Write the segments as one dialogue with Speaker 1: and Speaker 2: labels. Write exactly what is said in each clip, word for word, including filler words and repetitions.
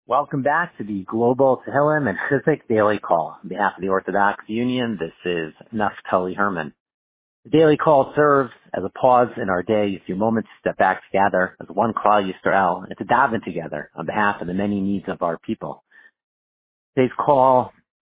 Speaker 1: Welcome back to the Global Tehillim and Chizuk Daily Call. On behalf of the Orthodox Union, this is Naftali Herman. The Daily Call serves as a pause in our day, a few moments to step back together as one Klal Yisrael and to daven together on behalf of the many needs of our people. Today's call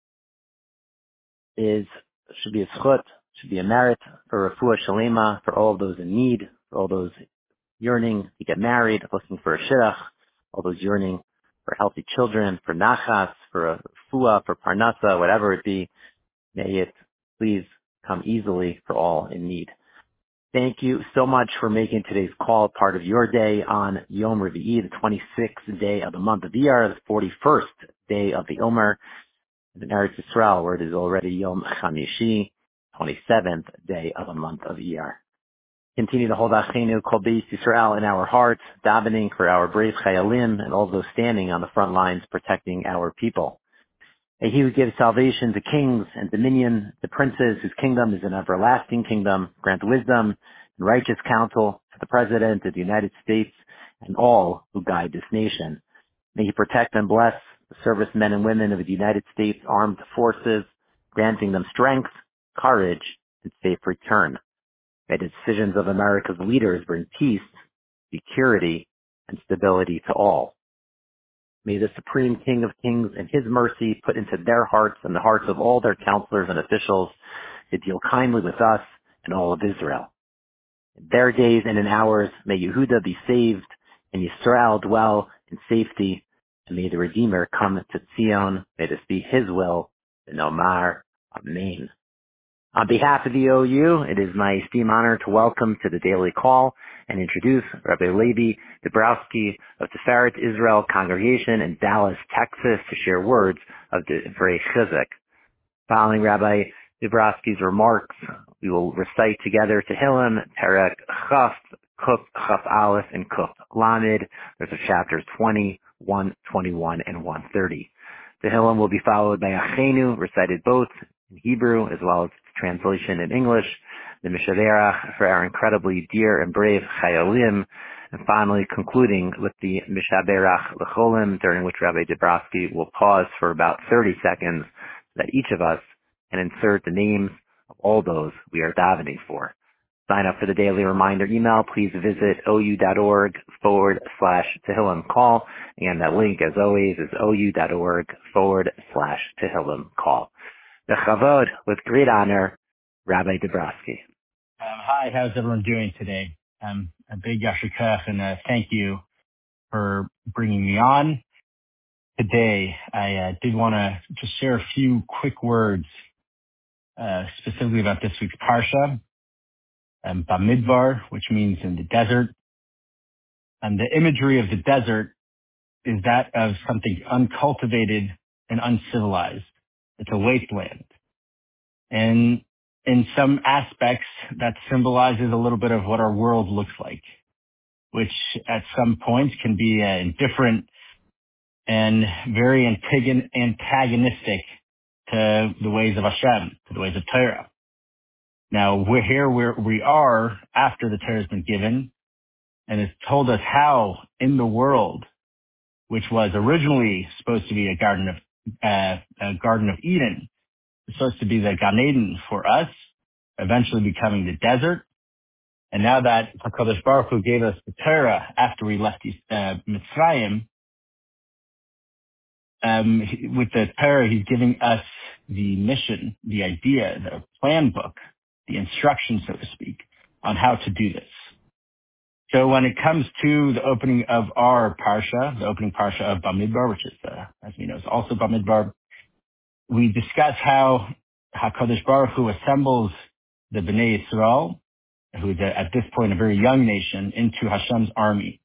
Speaker 1: is should be a schut, should be a merit for refuah shalema, for all of those in need, for all those yearning to get married, looking for a shidduch, all those yearning for healthy children, for nachas, for a refuah, for parnasa, whatever it be. May it please come easily for all in need. Thank you so much for making today's call part of your day on Yom Revi'i, the twenty-sixth day of the month of Iyar, the forty-first day of the Omer, in Eretz Yisrael, where it is already Yom Chamishi, twenty-seventh day of the month of Iyar. Continue to hold Achenu Kol Beis Yisrael in our hearts, davening for our brave Chayalim and all those standing on the front lines protecting our people. May He who gives salvation to kings and dominion, to princes whose kingdom is an everlasting kingdom, grant wisdom and righteous counsel to the President of the United States and all who guide this nation. May He protect and bless the servicemen and women of the United States Armed Forces, granting them strength, courage, and safe return. May the decisions of America's leaders bring peace, security, and stability to all. May the Supreme King of Kings and His mercy put into their hearts and the hearts of all their counselors and officials to deal kindly with us and all of Israel. In their days and in ours, may Yehuda be saved and Yisrael dwell in safety, and may the Redeemer come to Zion. May this be His will, and Omar, Amen. On behalf of the O U, it is my esteemed honor to welcome to the Daily Call and introduce Rabbi Levi Dabrowski of Tiferet Israel Congregation in Dallas, Texas, to share words of Divrei Chizuk. Following Rabbi Dabrowski's remarks, we will recite together Tehillim, Perek Chaf, Kuf Chaf Aleph, and Kuf Lamed. There's a chapters twenty, one twenty-one, and one thirty. Tehillim will be followed by Achenu, recited both in Hebrew as well as translation in English, the Mishaverach for our incredibly dear and brave Chayalim, and finally concluding with the Mishaberach L'cholim, during which Rabbi Dabrowski will pause for about thirty seconds so that each of us can insert the names of all those we are davening for. Sign up for the daily reminder email. Please visit ou.org forward slash Tehillim call. Again, that link, as always, is ou.org forward slash Tehillim call. The Chavod, with great honor, Rabbi Dabrowski.
Speaker 2: Um, hi, how's everyone doing today? Um, a big Yasher Koach and uh, thank you for bringing me on today. I uh, did want to just share a few quick words uh, specifically about this week's Parsha, um, Bamidbar, which means in the desert. And the imagery of the desert is that of something uncultivated and uncivilized. It's a wasteland. And in some aspects, that symbolizes a little bit of what our world looks like, which at some points can be uh, indifferent and very antagon- antagonistic to the ways of Hashem, to the ways of Torah. Now, we're here where we are after the Torah has been given, and it's told us how in the world, which was originally supposed to be a garden of uh, a Garden of Eden, it's supposed to be the Gan Eden for us, eventually becoming the desert. And now that HaKadosh Baruch Hu gave us the Torah after we left uh, Mitzrayim, um, with the Torah, He's giving us the mission, the idea, the plan book, the instructions, so to speak, on how to do this. So when it comes to the opening of our Parsha, the opening Parsha of Bamidbar, which is, uh, as we know, is also Bamidbar, we discuss how HaKadosh Baruch Hu assembles the Bnei Yisrael, who is at this point a very young nation, into Hashem's army.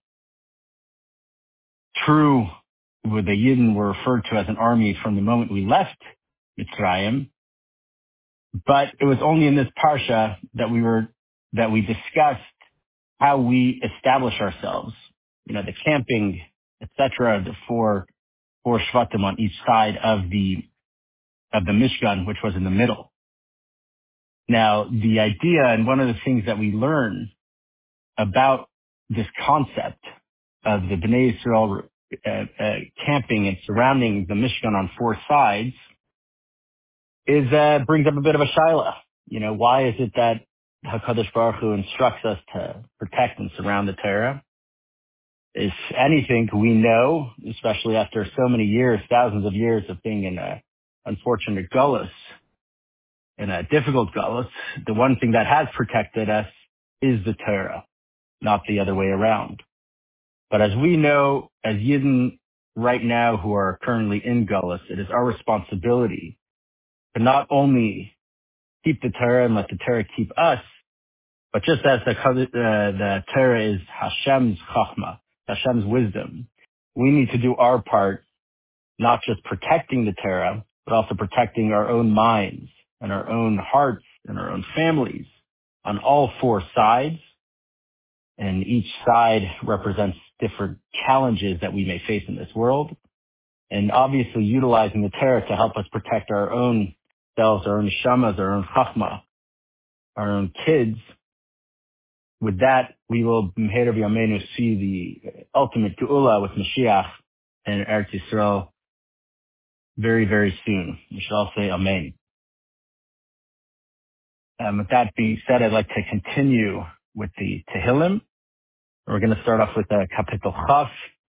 Speaker 2: True, the Yidden were referred to as an army from the moment we left Mitzrayim, but it was only in this Parsha that we were, that we discussed how we establish ourselves, you know, the camping, et cetera, the four, four Shvatim on each side of the of the Mishkan, which was in the middle. Now, the idea and one of the things that we learn about this concept of the Bnei Yisrael uh, uh, camping and surrounding the Mishkan on four sides is uh, brings up a bit of a shaila. You know, why is it that HaKadosh Baruch Hu instructs us to protect and surround the Torah? If anything, we know, especially after so many years, thousands of years of being in a unfortunate gullus, in a difficult gullus, the one thing that has protected us is the Torah, not the other way around. But as we know, as Yidden right now who are currently in gullus, it is our responsibility to not only keep the Torah and let the Torah keep us, but just as the, uh, the Torah is Hashem's chachma, Hashem's wisdom, we need to do our part, not just protecting the Torah, but also protecting our own minds and our own hearts and our own families on all four sides. And each side represents different challenges that we may face in this world. And obviously utilizing the Torah to help us protect our own selves, our own shamas, our own chachma, our own kids. With that, we will Meher B'Yameinu see the ultimate Geula with Mashiach and Eretz Yisrael very, very soon. We should all say Amen. Um, with that being said, I'd like to continue with the Tehillim. We're going to start off with the Kapitel Chaf.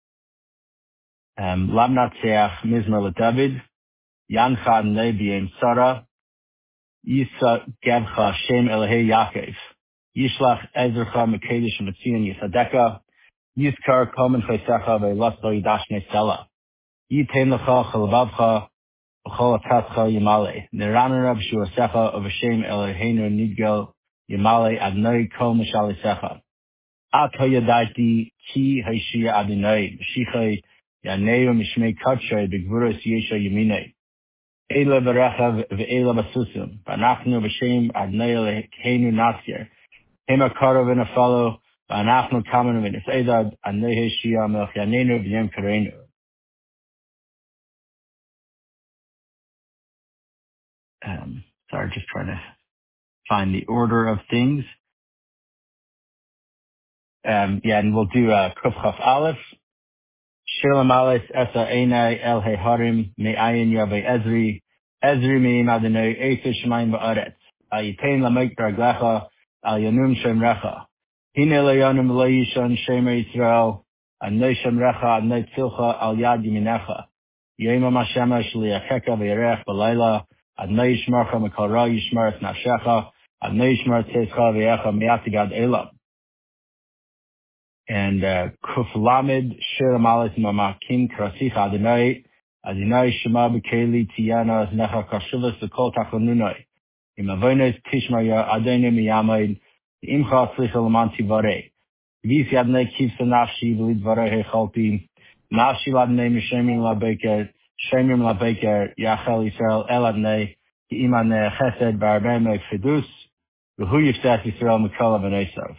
Speaker 2: Um, Lam Natseach Mizmer LeDavid, Yancha Adonai B'Yem Sara, Yisa Gevcha Shem Elahei Yaakov, Yishlach Ezercha Mekedesh Metzion Yisadeka, Yizkar Kol Mencheisecha Ve'las Lo Yidash Ne'Sela, Yitain Lecha Chalvavcha V'chol Atzatcha Yimale, Neranarav Shuasecha of Hashem Eloheinu Nidgel Yimale Adonai Kol Mishalisecha, At Hayadati Ki Haishia Adonai, Shichai Yaneu Mishmei Katshay B'Gvuros Yesha Yemine, Eila V'Rechav V'Eila B'Susum, V'Anachnu V'Shem Adonai Eloheinu Nasker, Hema Karov V'Nafalo, V'Anachnu Kamen V'Nisedad, Adonai Haishia Melch Yanenu V'Yem Kareinu. Um, sorry, just trying to find the order of things. Um, yeah, and we'll do uh, Kuf Chaf Aleph. Shalom Ales Esa Einai El Harim Me'ayin Yavei Ezri Ezri Me'im Adonai Eifis Shemayim Ba'aretz Ayitain Lamek Raglecha Al Yanum Shem Recha Hine Le'yanum Le'yishon Shem Yisrael Anei Shem Recha Anei Tzilcha Al Yad Yiminecha Yema Mashemesh Li'acheka V'yerech B'layla Adonai Yishmarcha Mekal Ra Yishmar Es Nafshecha Adonai Yishmar Tzeitzcha V'yecha Mi'atigad Elam. And uh, Kuf Lamed Shir Malis Mamakim Krasich Adonai Adonai Shema B'Keli Tiyana Necha Kashuvas V'Kol Tachanunai Imavones Tishmaya Adonai Miyamayid Imcha Tzlicha L'man Tivarei Visi Adonai Kivsa Nafshi V'Lid Varei Hechalpi Nafshi L'Adonai Mishemim L'Beker Shemim L'Beker Yachel Yisrael El Adonai Iman Chesed V'Arbei Me'ek Fidus V'Hu Yifsach Yisrael Mikol Avnei Esav.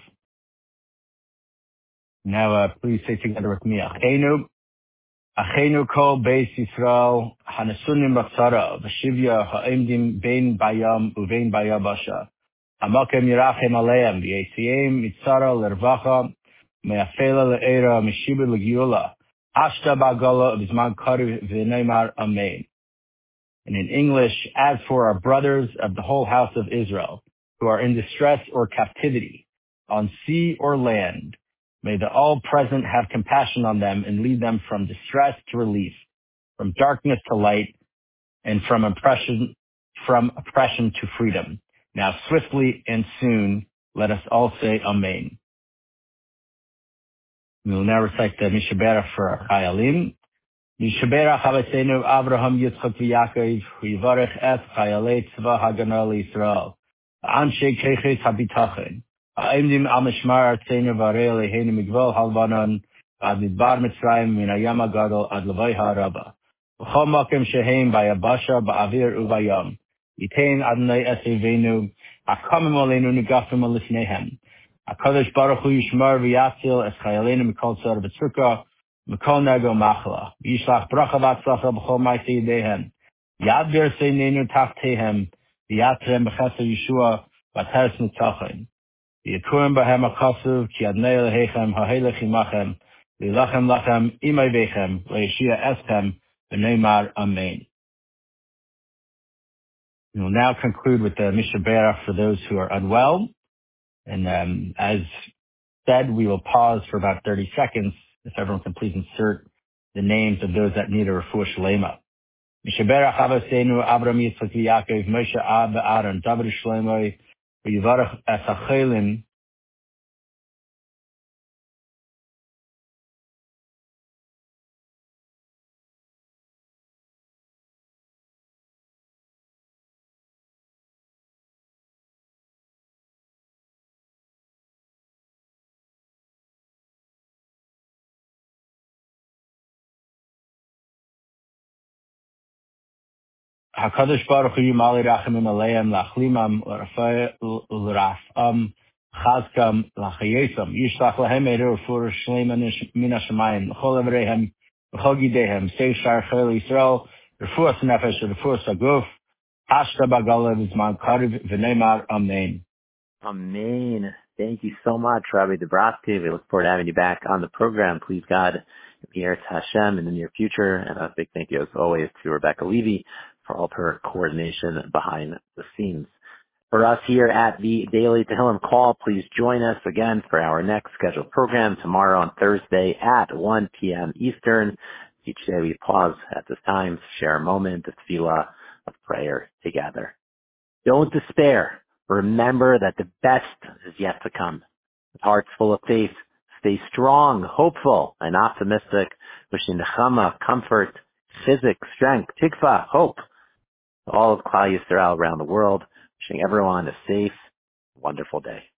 Speaker 2: Now, uh, please say together with me, Achenu, Achenu kol beis Yisrael, Hanasunim b'tzara, v'shivya ha'emdim bein bayam uvein bayabasha. Hamakem yirachem aleim, v'yetziim mitzara l'ervacha, me'afela le'era, mishibu l'giula, ashta ba'gala, v'zman kari v'neimar amen. And in English, as for our brothers of the whole house of Israel, who are in distress or captivity, on sea or land, may the All-Present have compassion on them and lead them from distress to relief, from darkness to light, and from oppression, from oppression to freedom. Now swiftly and soon, let us all say Amen. We will now recite the Mishaberach for our Chayalim. Mishaberach Habeseinu Avraham Yitzchak V'Yaakov, Hu Yivarech Et Chayalei Tzva Hagana L'Yisrael, Anshe Kechet Habitachin, Ha'emdim Al Mishmar Artzeinu V'Arei Eloheinu Migdol Halvanon, Ad Midbar Mitzrayim Min Hayam HaGadol Ad Levei HaRaba, V'chol Makom Shehem B'Yabasha B'Avir U'Bayam, Yitein Adonai Eseveinu, Hakamim Aleinu Nigafim Alifnehem, HaKadosh Baruch Hu Yishmar V'Yatzil Es Chayaleinu Mikol Tzar V'Tzruka, Mikol Nego Machla, Yishlach Bracha V'Atzlacha B'chol Ma'aseh Yedehem, Yad B'Yarseinu Tachtehem, V'Yatrem B'Chesed Yeshua V'Ateres Nitzachim. Yikurim Bahem HaKasuv, Ki Adnei Elehechem, Ha'helech Imachem, V'ilachem lachem imay vechem, le'yeshia eschem, v'neimar amen. We will now conclude with the Mishnah Berach for those who are unwell. And um, as said, we will pause for about thirty seconds if everyone can please insert the names of those that need a refuah shlema. Mishnah Berach Avaseinu Abraham Yitzchak Yaakov Moshe Abba Aaron David Shlomo v'Yivarach es hachelim HaKadosh Baruch Hu Yimali Rachamim Aleim Lachlimam L'Rafam Chazkam L'Chayesam Yishlach Lahem Eir Refuah Shlema Min HaShamayim L'Chol Evreihem L'Chol Gidehem Seishar Chayil Yisrael Refuah Nefesh Refuah Saguf Hashta Bagala V'Zman Kariv V'Neimar Amen.
Speaker 1: Amen. Thank you so much, Rabbi Dabrowski. We look forward to having you back on the program. Please God, Eretz Hashem in the near future. And a big thank you as always to Rebecca Levy for all of her coordination behind the scenes. For us here at the Daily Tehillim Call, please join us again for our next scheduled program tomorrow on Thursday at one p.m. Eastern. Each day we pause at this time to share a moment of tefillah, of prayer together. Don't despair. Remember that the best is yet to come. With hearts full of faith, stay strong, hopeful, and optimistic, wishing nechama, comfort, chizik, strength, tikva, hope to all of Klal Yisrael around the world, wishing everyone a safe, wonderful day.